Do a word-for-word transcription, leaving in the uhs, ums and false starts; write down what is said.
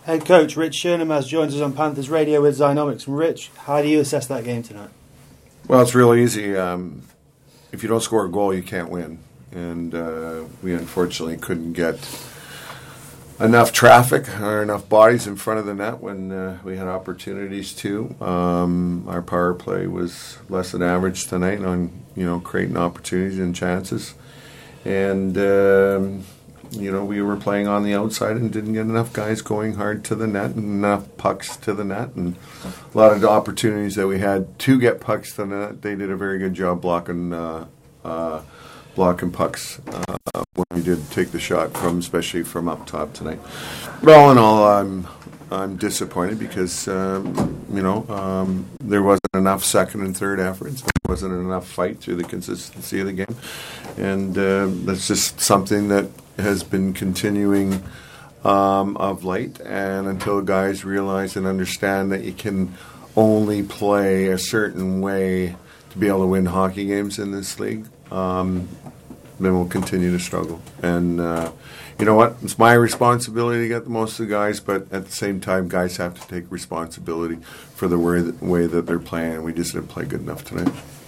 Head coach Rich Schirnemaz joins us on Panthers Radio with Zynomics. And Rich, how do you assess that game tonight? Well, it's real easy. Um, if you don't score a goal, you can't win. And uh, we unfortunately couldn't get enough traffic or enough bodies in front of the net when uh, we had opportunities to. Um, our power play was less than average tonight on, you know, creating opportunities and chances. And... Um, You know, we were playing on the outside and didn't get enough guys going hard to the net and enough pucks to the net. And a lot of the opportunities that we had to get pucks to the net, they did a very good job blocking uh, uh, blocking pucks uh, when we did take the shot from, especially from up top tonight. But all in all, I'm I'm disappointed because um, you know um, there wasn't enough second and third efforts. There wasn't enough fight through the consistency of the game, and uh, that's just something that has been continuing um, of late, and until guys realize and understand that you can only play a certain way to be able to win hockey games in this league, um, then we'll continue to struggle. And uh, you know what? It's my responsibility to get the most of the guys, but at the same time, guys have to take responsibility for the way that, way that they're playing. We just didn't play good enough tonight.